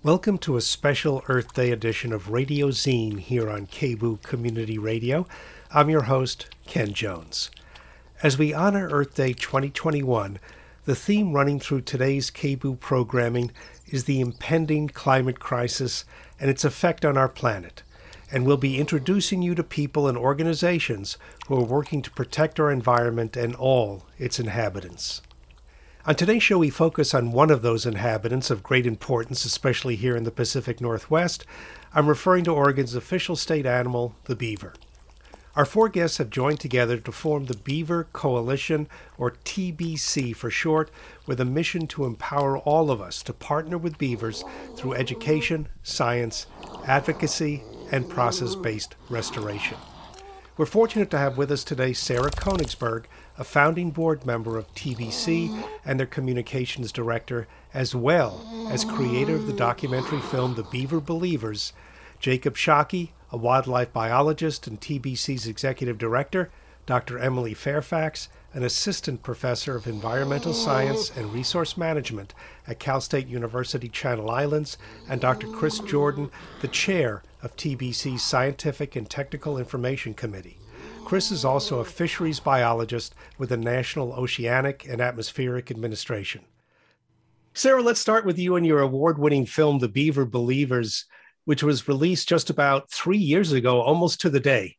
Welcome to a special Earth Day edition of Radio Zine here on KBOO Community Radio. I'm your host, Ken Jones. As we honor Earth Day 2021, the theme running through today's KBOO programming is the impending climate crisis and its effect on our planet. And we'll be introducing you to people and organizations who are working to protect our environment and all its inhabitants. On today's show, we focus on one of those inhabitants of great importance, especially here in the Pacific Northwest. I'm referring to Oregon's official state animal, the beaver. Our four guests have joined together to form the Beaver Coalition, or TBC for short, with a mission to empower all of us to partner with beavers through education, science, advocacy, and process-based restoration. We're fortunate to have with us today Sarah Koenigsberg, a founding board member of TBC and their communications director, as well as creator of the documentary film The Beaver Believers, Jacob Shockey, a wildlife biologist and TBC's executive director, Dr. Emily Fairfax, an assistant professor of environmental science and resource management at Cal State University Channel Islands, and Dr. Chris Jordan, the chair of TBC's Scientific and Technical Information Committee. Chris is also a fisheries biologist with the National Oceanic and Atmospheric Administration. Sarah, let's start with you and your award-winning film, The Beaver Believers, which was released just about 3 years ago, almost to the day.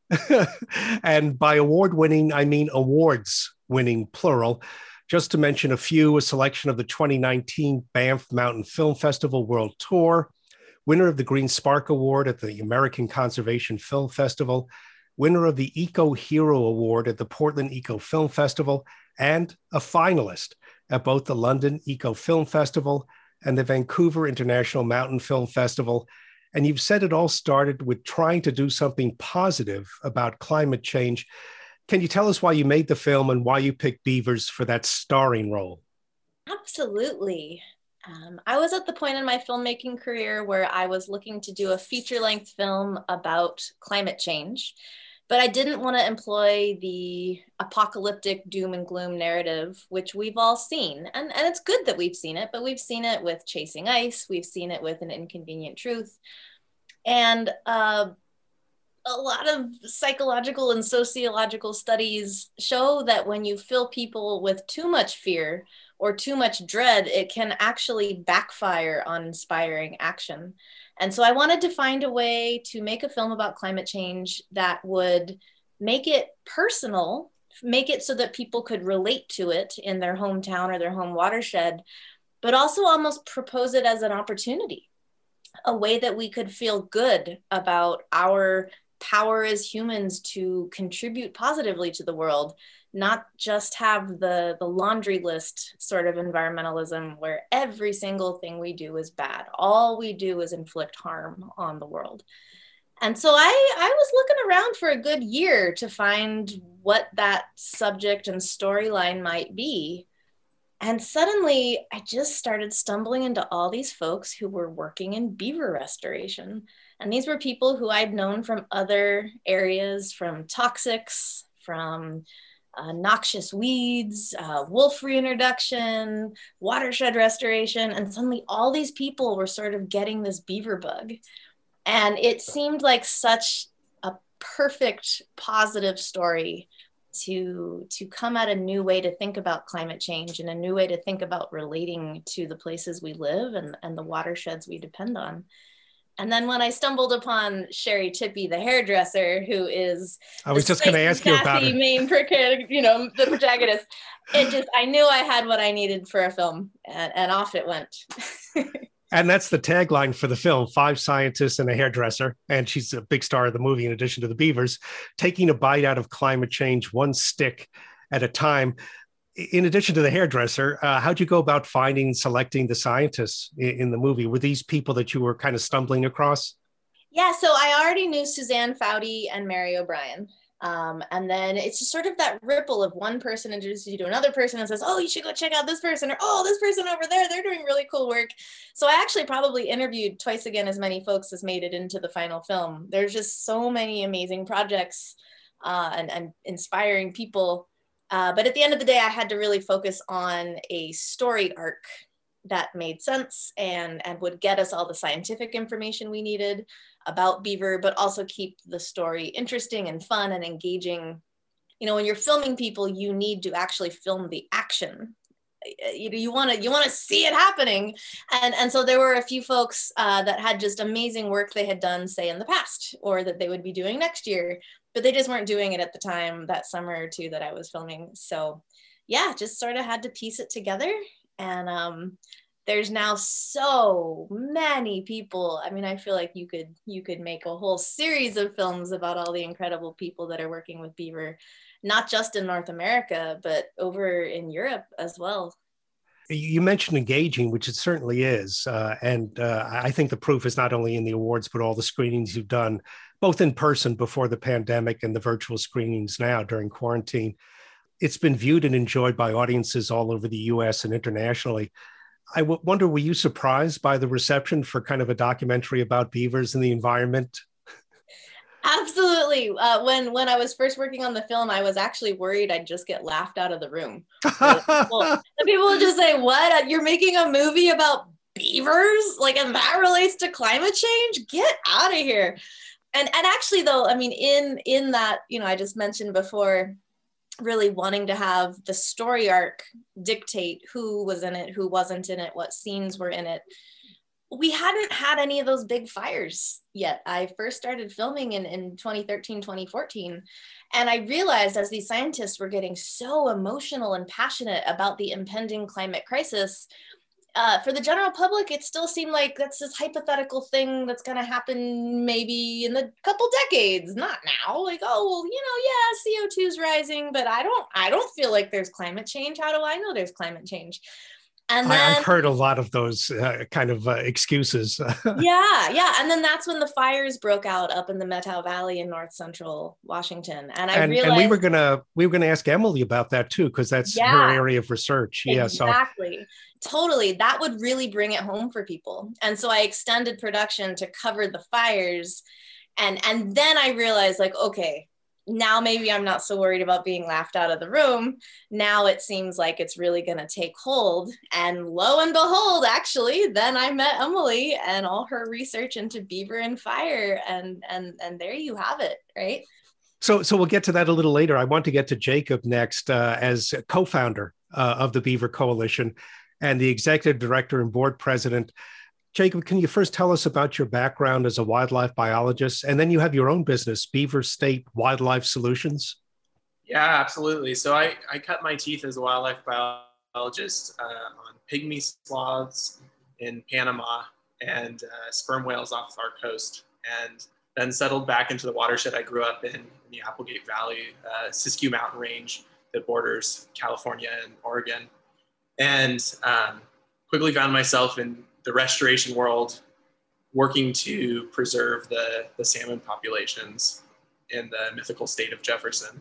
And by award-winning, I mean awards-winning, plural. Just to mention a few, a selection of the 2019 Banff Mountain Film Festival World Tour, winner of the Green Spark Award at the American Conservation Film Festival, winner of the Eco Hero Award at the Portland Eco Film Festival, and a finalist at both the London Eco Film Festival and the Vancouver International Mountain Film Festival. And you've said it all started with trying to do something positive about climate change. Can you tell us why you made the film and why you picked beavers for that starring role? Absolutely. I was at the point in my filmmaking career where I was looking to do a feature-length film about climate change, but I didn't want to employ the apocalyptic doom and gloom narrative, which we've all seen. And it's good that we've seen it, but we've seen it with Chasing Ice. We've seen it with An Inconvenient Truth. And a lot of psychological and sociological studies show that when you fill people with too much fear or too much dread, it can actually backfire on inspiring action. And so I wanted to find a way to make a film about climate change that would make it personal, make it so that people could relate to it in their hometown or their home watershed, but also almost propose it as an opportunity, a way that we could feel good about our power as humans to contribute positively to the world, not just have the laundry list sort of environmentalism where every single thing we do is bad. All we do is inflict harm on the world. And so I was looking around for a good year to find what that subject and storyline might be. And suddenly I just started stumbling into all these folks who were working in beaver restoration. And these were people who I'd known from other areas, from toxics, from noxious weeds, wolf reintroduction, watershed restoration. And suddenly all these people were sort of getting this beaver bug. And it seemed like such a perfect, positive story to come at a new way to think about climate change and a new way to think about relating to the places we live and the watersheds we depend on. And then when I stumbled upon Sherry Tippey, the hairdresser, who is I was just going to ask you about it. Main, the protagonist, I knew I had what I needed for a film, and off it went. And that's the tagline for the film, 5 scientists and a hairdresser. And she's a big star of the movie in addition to the beavers, taking a bite out of climate change, one stick at a time. In addition to the hairdresser, how'd you go about finding and selecting the scientists in the movie? Were these people that you were kind of stumbling across? Yeah, so I already knew Suzanne Foudy and Mary O'Brien. And then it's just sort of that ripple of one person introduces you to another person and says, oh, you should go check out this person, or, oh, this person over there, they're doing really cool work. So I actually probably interviewed twice again as many folks as made it into the final film. There's just so many amazing projects and inspiring people. But at the end of the day, I had to really focus on a story arc that made sense and would get us all the scientific information we needed about beaver, but also keep the story interesting and fun and engaging. You know, when you're filming people, you need to actually film the action. You want to see it happening, and so there were a few folks that had just amazing work they had done, say in the past, or that they would be doing next year, but they just weren't doing it at the time that summer or two that I was filming. So yeah, just sort of had to piece it together. And there's now so many people. I mean, I feel like you could make a whole series of films about all the incredible people that are working with beaver, not just in North America, but over in Europe as well. You mentioned engaging, which it certainly is. And I think the proof is not only in the awards, but all the screenings you've done, both in person before the pandemic and the virtual screenings now during quarantine. It's been viewed and enjoyed by audiences all over the US and internationally. I wonder, were you surprised by the reception for kind of a documentary about beavers and the environment? Absolutely. When I was first working on the film, I was actually worried I'd just get laughed out of the room. People would just say, "What? You're making a movie about beavers? Like, and that relates to climate change? Get out of here!" And actually, though, I mean, in that, you know, I just mentioned before, really wanting to have the story arc dictate who was in it, who wasn't in it, what scenes were in it. We hadn't had any of those big fires yet. I first started filming in 2013, 2014. And I realized as these scientists were getting so emotional and passionate about the impending climate crisis, for the general public, it still seemed like that's this hypothetical thing that's going to happen maybe in the couple decades, not now. Like, oh, well, you know, yeah, CO2 is rising, but I don't feel like there's climate change. How do I know there's climate change? And then I've heard a lot of those kind of excuses. yeah. And then that's when the fires broke out up in the Methow Valley in north central Washington. And I realized, and we were gonna ask Emily about that too, because that's her area of research. Yeah, exactly. Totally. That would really bring it home for people. And so I extended production to cover the fires. And then I realized, like, okay, now maybe I'm not so worried about being laughed out of the room. Now it seems like it's really going to take hold. And lo and behold, actually, then I met Emily and all her research into beaver and fire. And there you have it, right? So we'll get to that a little later. I want to get to Jacob next as co-founder of the Beaver Coalition and the executive director and board president. Jacob, can you first tell us about your background as a wildlife biologist? And then you have your own business, Beaver State Wildlife Solutions. Yeah, absolutely. So I cut my teeth as a wildlife biologist on pygmy sloths in Panama and sperm whales off our coast, and then settled back into the watershed I grew up in the Applegate Valley, Siskiyou Mountain Range that borders California and Oregon. And quickly found myself in the restoration world, working to preserve the salmon populations in the mythical state of Jefferson.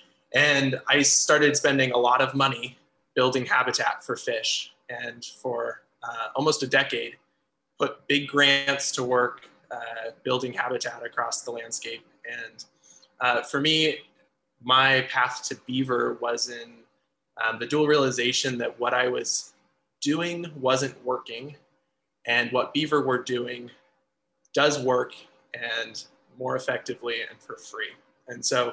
And I started spending a lot of money building habitat for fish. And for almost a decade, put big grants to work building habitat across the landscape. And for me, my path to beaver was in the dual realization that what I was doing wasn't working, and what beaver were doing does work, and more effectively and for free. And so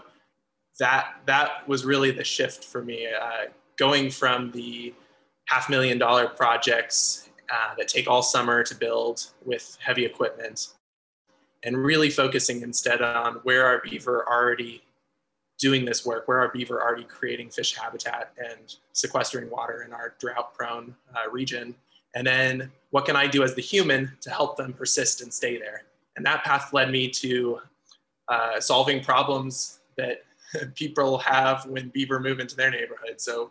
that was really the shift for me, going from the $500,000 projects that take all summer to build with heavy equipment, and really focusing instead on where are beaver already doing this work, where are beaver already creating fish habitat and sequestering water in our drought-prone region, and then what can I do as the human to help them persist and stay there? And that path led me to solving problems that people have when beaver move into their neighborhood. So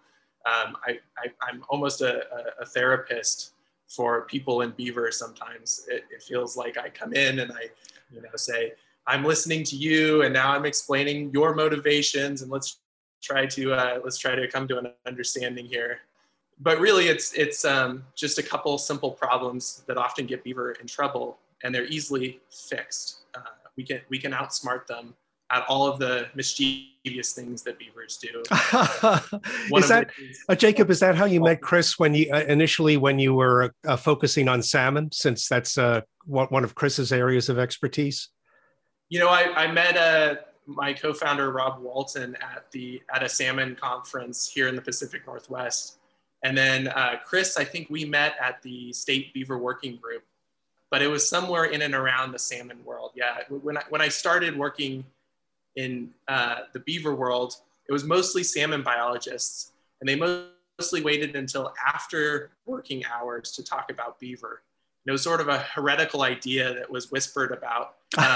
I'm almost a therapist for people in beaver. Sometimes it feels like I come in and I say, I'm listening to you, and now I'm explaining your motivations, and let's try to come to an understanding here. But really, it's just a couple simple problems that often get beaver in trouble, and they're easily fixed. We can outsmart them, at all of the mischievous things that beavers do. Is that, Jacob, is that how you met Chris when you initially when you were focusing on salmon, since that's one of Chris's areas of expertise? You know, I met my co-founder Rob Walton at a salmon conference here in the Pacific Northwest. And then Chris, I think we met at the State Beaver Working Group, but it was somewhere in and around the salmon world. Yeah, when I started working in the beaver world, it was mostly salmon biologists, and they mostly waited until after working hours to talk about beaver. And it was sort of a heretical idea that was whispered about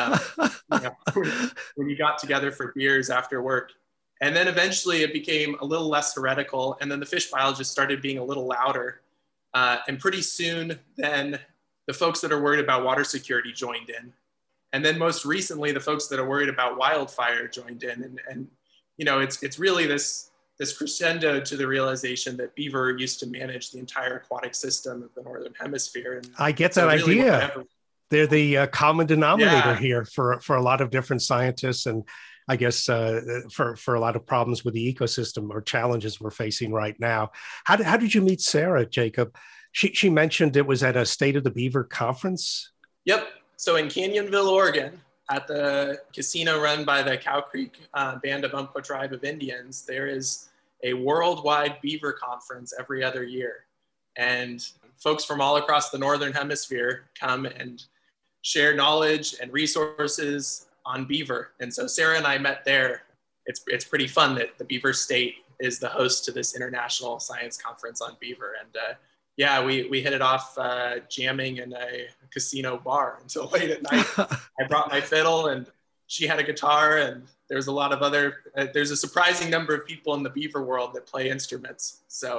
when you got together for beers after work. And then eventually it became a little less heretical, and then the fish biologists started being a little louder. And pretty soon then the folks that are worried about water security joined in. And then most recently, the folks that are worried about wildfire joined in. And you know, it's really this crescendo to the realization that beaver used to manage the entire aquatic system of the Northern Hemisphere. And I get that really idea. They're the common denominator here for a lot of different scientists, and I guess for a lot of problems with the ecosystem or challenges we're facing right now. How did you meet Sarah, Jacob? She mentioned it was at a State of the Beaver conference. Yep. So in Canyonville, Oregon, at the casino run by the Cow Creek Band of Umpqua Tribe of Indians, there is a worldwide beaver conference every other year. And folks from all across the Northern Hemisphere come and share knowledge and resources on beaver. And so Sarah and I met there. It's pretty fun that the Beaver State is the host to this international science conference on beaver. And yeah, we hit it off jamming in a casino bar until late at night. I brought my fiddle and she had a guitar, and there's a lot of other, there's a surprising number of people in the beaver world that play instruments. So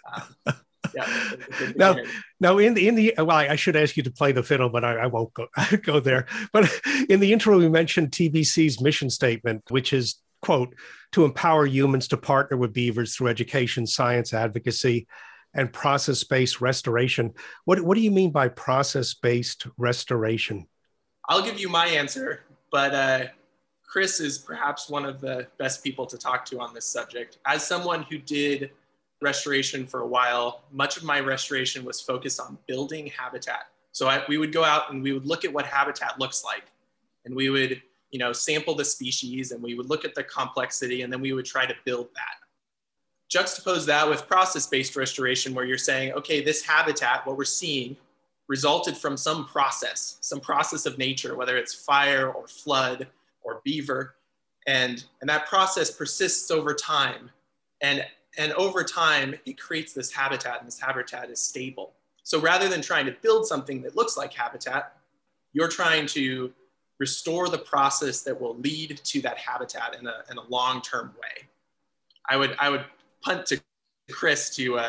yeah. Now in the well, I should ask you to play the fiddle, but I won't go there. But in the intro, we mentioned TBC's mission statement, which is, quote, to empower humans to partner with beavers through education, science, advocacy, and process-based restoration. What do you mean by process-based restoration? I'll give you my answer, but Chris is perhaps one of the best people to talk to on this subject. As someone who did restoration for a while, much of my restoration was focused on building habitat. So we would go out and we would look at what habitat looks like, and we would, you know, sample the species, and we would look at the complexity, and then we would try to build that. Juxtapose that with process-based restoration, where you're saying, okay, this habitat, what we're seeing, resulted from some process of nature, whether it's fire or flood or beaver, and that process persists over time. And over time, it creates this habitat, and this habitat is stable. So rather than trying to build something that looks like habitat, you're trying to restore the process that will lead to that habitat in a long-term way. I would punt to Chris to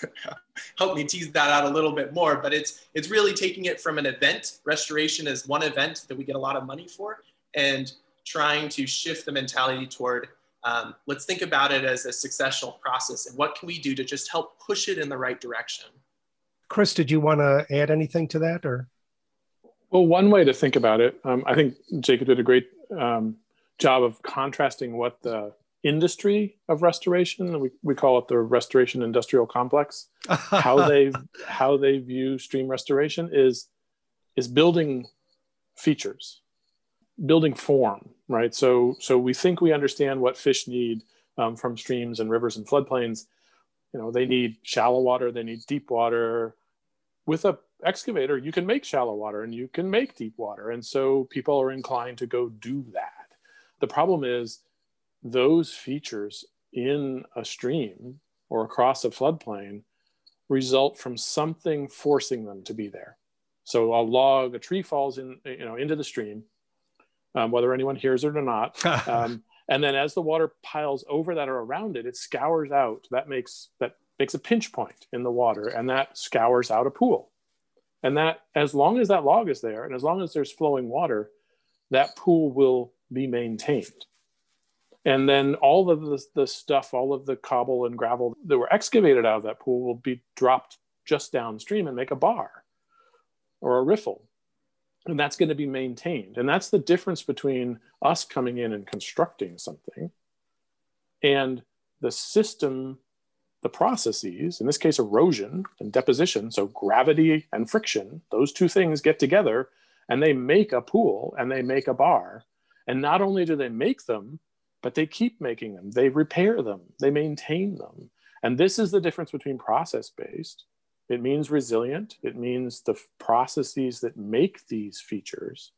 help me tease that out a little bit more, but it's really taking it from an event, restoration as one event that we get a lot of money for, and trying to shift the mentality toward let's think about it as a successional process, and what can we do to just help push it in the right direction. Chris, did you want to add anything to that? Or? Well, one way to think about it, I think Jacob did a great job of contrasting what the industry of restoration, we call it the restoration industrial complex, how they view stream restoration is building features, building form, right? So we think we understand what fish need from streams and rivers and floodplains. You know, they need shallow water, they need deep water. With a excavator, you can make shallow water and you can make deep water. And so people are inclined to go do that. The problem is those features in a stream or across a floodplain result from something forcing them to be there. So a tree falls into the stream, whether anyone hears it or not. And then as the water piles over that or around it, it scours out. That makes a pinch point in the water, and that scours out a pool. And that, as long as that log is there, and as long as there's flowing water, that pool will be maintained. And then all of the stuff, all of the cobble and gravel that were excavated out of that pool will be dropped just downstream and make a bar or a riffle. And that's going to be maintained. And that's the difference between us coming in and constructing something and the system, the processes, in this case, erosion and deposition. So gravity and friction, those two things get together and they make a pool and they make a bar. And not only do they make them, but they keep making them. They repair them. They maintain them. And this is the difference between process-based. It means resilient. It means the processes that make these features.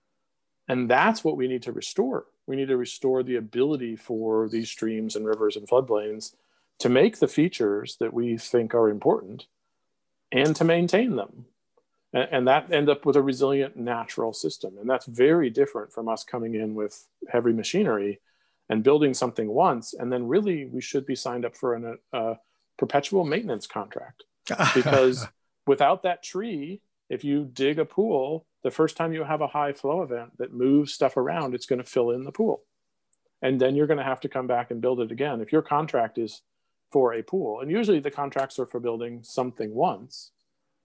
And that's what we need to restore. We need to restore the ability for these streams and rivers and floodplains to make the features that we think are important and to maintain them. And that end up with a resilient natural system. And that's very different from us coming in with heavy machinery and building something once. And then really we should be signed up for a perpetual maintenance contract. Because without that tree, if you dig a pool, the first time you have a high flow event that moves stuff around, it's going to fill in the pool. And then you're going to have to come back and build it again. If your contract is for a pool, and usually the contracts are for building something once,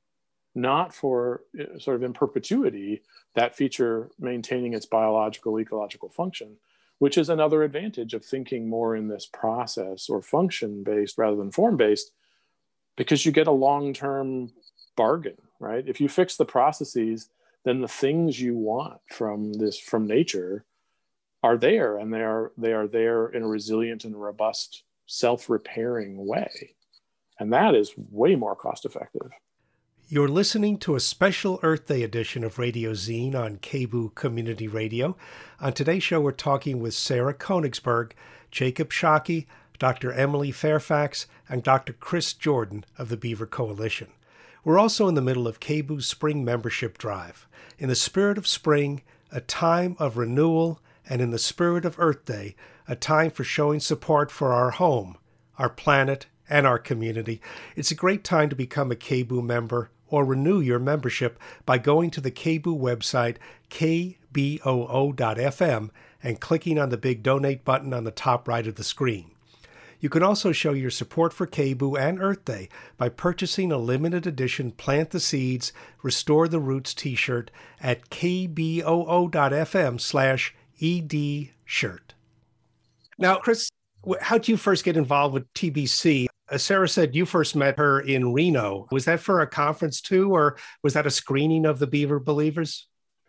not for sort of in perpetuity, that feature maintaining its biological, ecological function, which is another advantage of thinking more in this process or function-based rather than form-based, because you get a long-term bargain, right? If you fix the processes, then the things you want from nature are there, and they are there in a resilient and robust, self-repairing way. And that is way more cost-effective. You're listening to a special Earth Day edition of Radio Zine on KBOO Community Radio. On today's show, we're talking with Sarah Koenigsberg, Jacob Shockey, Dr. Emily Fairfax, and Dr. Chris Jordan of the Beaver Coalition. We're also in the middle of KBOO's Spring Membership Drive. In the spirit of spring, a time of renewal, and in the spirit of Earth Day, a time for showing support for our home, our planet, and our community. It's a great time to become a KBOO member or renew your membership by going to the KBOO website, kboo.fm, and clicking on the big donate button on the top right of the screen. You can also show your support for KBOO and Earth Day by purchasing a limited edition Plant the Seeds, Restore the Roots t-shirt at kboo.fm/ED-shirt. Now, Chris, how did you first get involved with TBC? Sarah said you first met her in Reno. Was that for a conference too, or was that a screening of the Beaver Believers?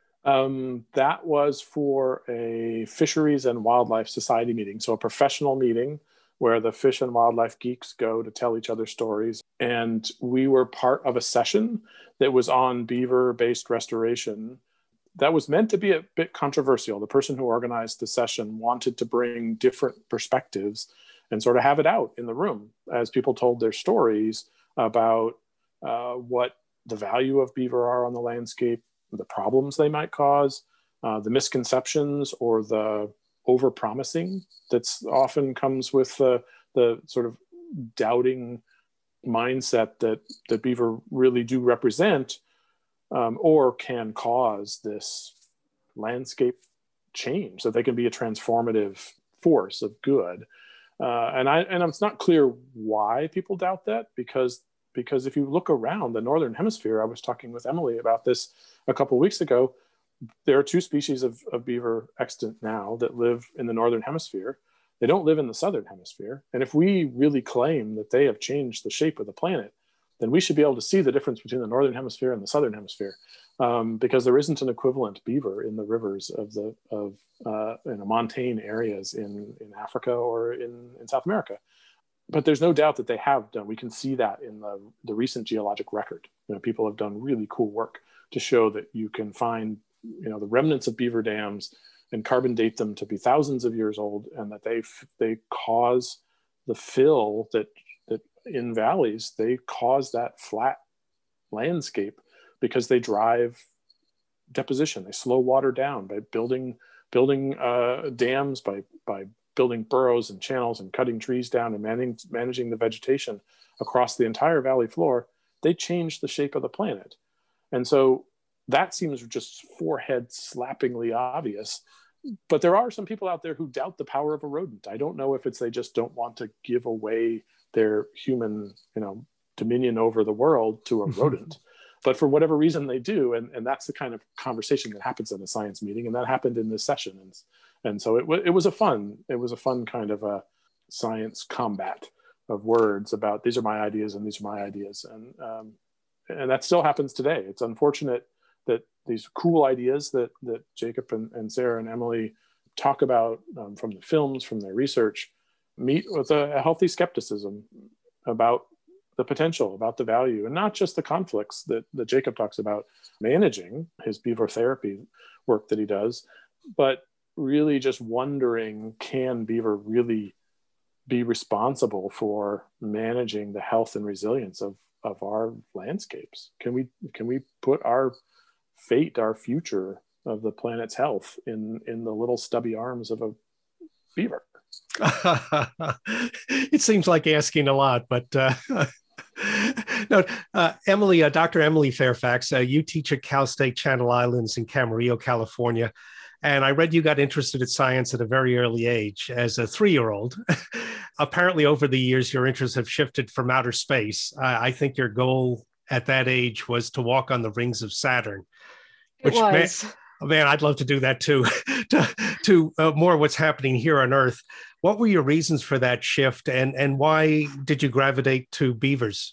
That was for a Fisheries and Wildlife Society meeting, so a professional meeting where the fish and wildlife geeks go to tell each other stories. And we were part of a session that was on beaver-based restoration that was meant to be a bit controversial. The person who organized the session wanted to bring different perspectives and sort of have it out in the room as people told their stories about what the value of beaver are on the landscape, the problems they might cause, the misconceptions or the over-promising that's often comes with the sort of doubting mindset that beaver really do represent, or can cause this landscape change, so they can be a transformative force of good. And it's not clear why people doubt that, because if you look around the Northern Hemisphere, I was talking with Emily about this a couple of weeks ago, there are two species of beaver extant now that live in the Northern Hemisphere. They don't live in the Southern Hemisphere. And if we really claim that they have changed the shape of the planet, then we should be able to see the difference between the Northern Hemisphere and the Southern Hemisphere, because there isn't an equivalent beaver in the rivers of montane areas in Africa or in South America. But there's no doubt that they have done. We can see that in the recent geologic record. People have done really cool work to show that you can find the remnants of beaver dams and carbon date them to be thousands of years old, and that they cause the fill that in valleys, they cause that flat landscape because they drive deposition. They slow water down by building dams, by building burrows and channels and cutting trees down and managing the vegetation across the entire valley floor. They change the shape of the planet. And so that seems just forehead slappingly obvious. But there are some people out there who doubt the power of a rodent. I don't know if they just don't want to give away their human, dominion over the world to a rodent. but for whatever reason they do. And that's the kind of conversation that happens in a science meeting. And that happened in this session. And so it was a fun kind of a science combat of words about these are my ideas and these are my ideas. And that still happens today. It's unfortunate that these cool ideas that Jacob and Sarah and Emily talk about from the films, from their research, meet with a healthy skepticism about the potential, about the value, and not just the conflicts that Jacob talks about managing his beaver therapy work that he does, but really just wondering, can beaver really be responsible for managing the health and resilience of our landscapes? Can we put our fate, our future of the planet's health in the little stubby arms of a beaver? It seems like asking a lot, but no, Emily, Dr. Emily Fairfax, you teach at Cal State Channel Islands in Camarillo, California. And I read you got interested in science at a very early age as a 3-year-old. Apparently, over the years, your interests have shifted from outer space. I think your goal at that age was to walk on the rings of Saturn. It was. Man, I'd love to do that too, to more what's happening here on Earth. What were your reasons for that shift, and why did you gravitate to beavers?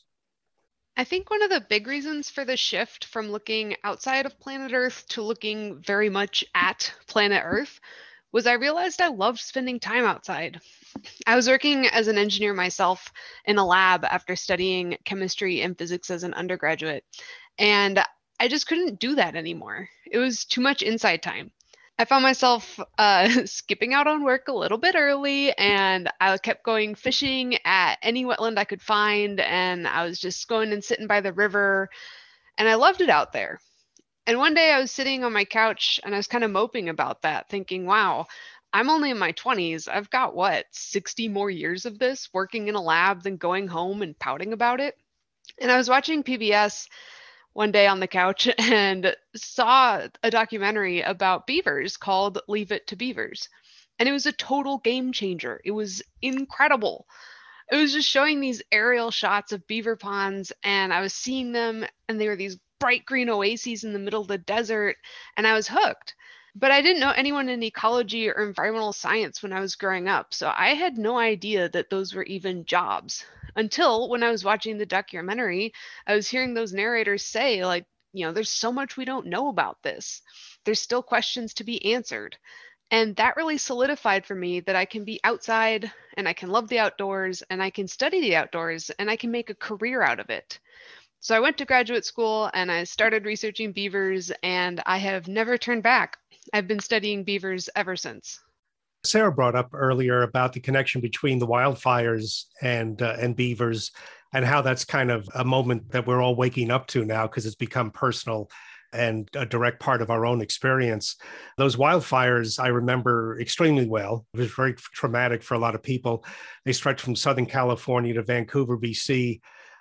I think one of the big reasons for the shift from looking outside of planet Earth to looking very much at planet Earth was I realized I loved spending time outside. I was working as an engineer myself in a lab after studying chemistry and physics as an undergraduate, and I just couldn't do that anymore. It was too much inside time. I found myself skipping out on work a little bit early, and I kept going fishing at any wetland I could find, and I was just going and sitting by the river, and I loved it out there. And one day I was sitting on my couch and I was kind of moping about that, thinking, wow, I'm only in my 20s. I've got 60 more years of this working in a lab than going home and pouting about it. And I was watching PBS one day on the couch and saw a documentary about beavers called Leave It to Beavers. And it was a total game changer. It was incredible. It was just showing these aerial shots of beaver ponds, and I was seeing them, and they were these bright green oases in the middle of the desert, and I was hooked. But I didn't know anyone in ecology or environmental science when I was growing up, so I had no idea that those were even jobs. Until when I was watching the documentary, I was hearing those narrators say, like, there's so much we don't know about this. There's still questions to be answered. And that really solidified for me that I can be outside and I can love the outdoors and I can study the outdoors and I can make a career out of it. So I went to graduate school and I started researching beavers, and I have never turned back. I've been studying beavers ever since. Sarah brought up earlier about the connection between the wildfires and beavers, and how that's kind of a moment that we're all waking up to now because it's become personal and a direct part of our own experience. Those wildfires, I remember extremely well. It was very traumatic for a lot of people. They stretched from Southern California to Vancouver, BC.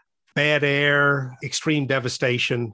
Bad air, extreme devastation.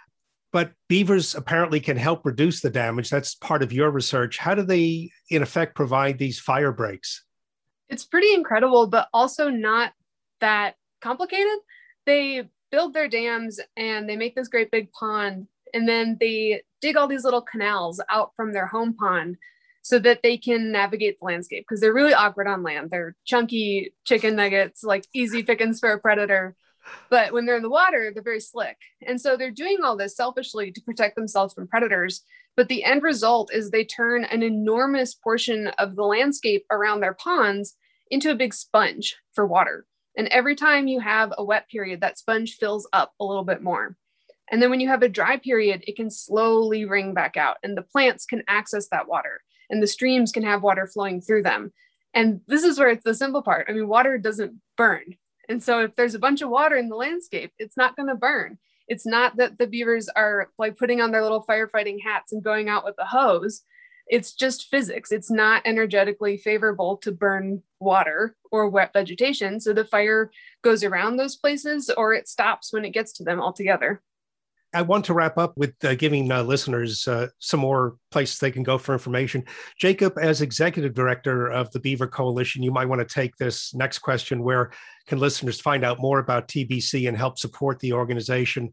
But beavers apparently can help reduce the damage. That's part of your research. How do they, in effect, provide these fire breaks? It's pretty incredible, but also not that complicated. They build their dams and they make this great big pond, and then they dig all these little canals out from their home pond so that they can navigate the landscape, because they're really awkward on land. They're chunky chicken nuggets, like easy pickings for a predator. But when they're in the water, they're very slick. And so they're doing all this selfishly to protect themselves from predators. But the end result is they turn an enormous portion of the landscape around their ponds into a big sponge for water. And every time you have a wet period, that sponge fills up a little bit more. And then when you have a dry period, it can slowly wring back out, and the plants can access that water, and the streams can have water flowing through them. And this is where it's the simple part. I mean, water doesn't burn. And so if there's a bunch of water in the landscape, it's not going to burn. It's not that the beavers are like putting on their little firefighting hats and going out with a hose. It's just physics. It's not energetically favorable to burn water or wet vegetation. So the fire goes around those places, or it stops when it gets to them altogether. I want to wrap up with giving listeners some more places they can go for information. Jacob, as executive director of the Beaver Coalition, you might want to take this next question: where can listeners find out more about TBC and help support the organization?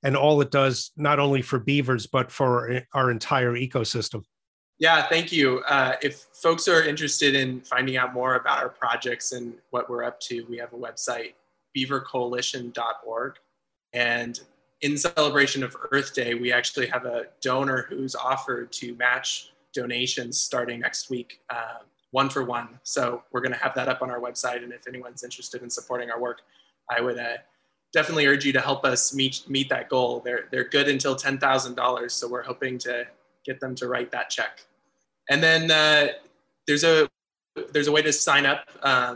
and all it does, not only for beavers, but for our entire ecosystem. Yeah, thank you. If folks are interested in finding out more about our projects and what we're up to, we have a website, beavercoalition.org. And in celebration of Earth Day, we actually have a donor who's offered to match donations starting next week, 1 for 1. So we're going to have that up on our website. And if anyone's interested in supporting our work, I would definitely urge you to help us meet that goal. They're good until $10,000. So we're hoping to get them to write that check. And then there's a way to sign up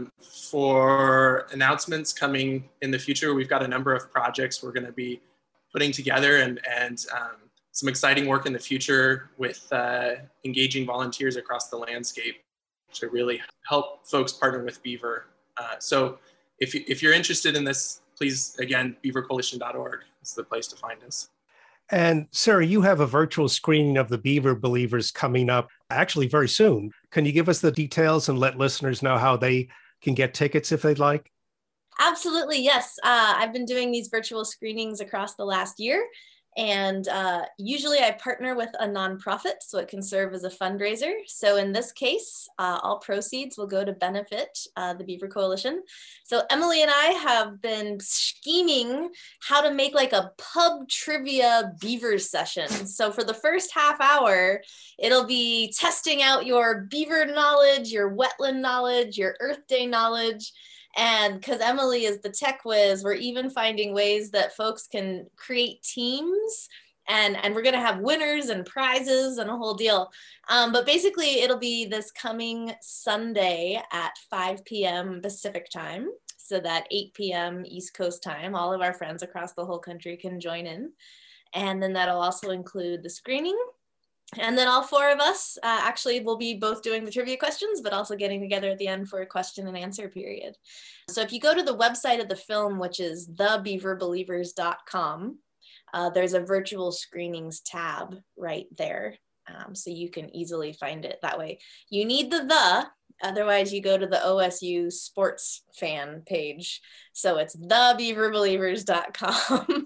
for announcements coming in the future. We've got a number of projects we're going to be putting together and some exciting work in the future with engaging volunteers across the landscape to really help folks partner with Beaver. So if you're interested in this, please, again, beavercoalition.org is the place to find us. And Sarah, you have a virtual screening of the Beaver Believers coming up actually very soon. Can you give us the details and let listeners know how they can get tickets if they'd like? Absolutely, yes. I've been doing these virtual screenings across the last year. And usually I partner with a nonprofit so it can serve as a fundraiser. So in this case, all proceeds will go to benefit the Beaver Coalition. So Emily and I have been scheming how to make like a pub trivia beaver session. So for the first half hour, it'll be testing out your beaver knowledge, your wetland knowledge, your Earth Day knowledge. And because Emily is the tech whiz, we're even finding ways that folks can create teams and we're going to have winners and prizes and a whole deal. But basically, it'll be this coming Sunday at 5 p.m. Pacific time, so that 8 p.m. East Coast time, all of our friends across the whole country can join in. And then that'll also include the screening. And then all four of us actually will be both doing the trivia questions, but also getting together at the end for a question and answer period. So if you go to the website of the film, which is thebeaverbelievers.com, there's a virtual screenings tab right there. So you can easily find it that way. You need the, otherwise you go to the OSU sports fan page. So it's thebeaverbelievers.com.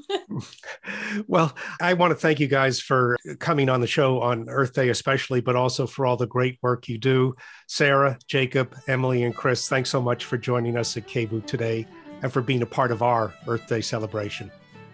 Well, I want to thank you guys for coming on the show on Earth Day especially, but also for all the great work you do. Sarah, Jacob, Emily, and Chris, thanks so much for joining us at KBOO today and for being a part of our Earth Day celebration.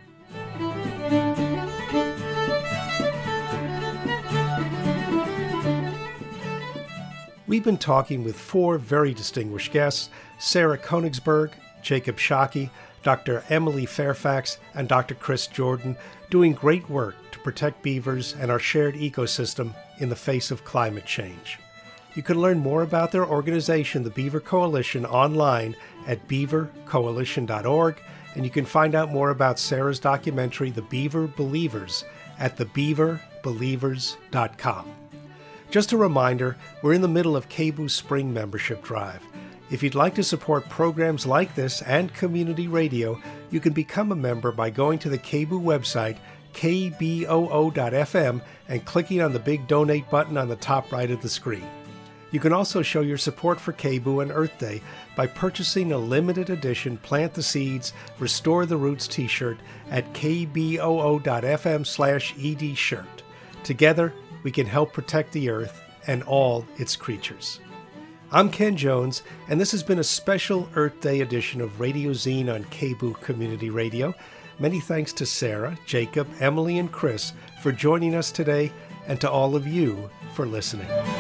We've been talking with four very distinguished guests, Sarah Koenigsberg, Jacob Shockey, Dr. Emily Fairfax, and Dr. Chris Jordan, doing great work to protect beavers and our shared ecosystem in the face of climate change. You can learn more about their organization, the Beaver Coalition, online at beavercoalition.org, and you can find out more about Sarah's documentary, The Beaver Believers, at thebeaverbelievers.com. Just a reminder, we're in the middle of KBOO's Spring Membership Drive. If you'd like to support programs like this and community radio, you can become a member by going to the KBOO website, kboo.fm, and clicking on the big donate button on the top right of the screen. You can also show your support for KBOO and Earth Day by purchasing a limited edition Plant the Seeds, Restore the Roots t-shirt at kboo.fm/ED-shirt. Together, we can help protect the Earth and all its creatures. I'm Ken Jones, and this has been a special Earth Day edition of Radio Zine on KBOO Community Radio. Many thanks to Sarah, Jacob, Emily, and Chris for joining us today, and to all of you for listening.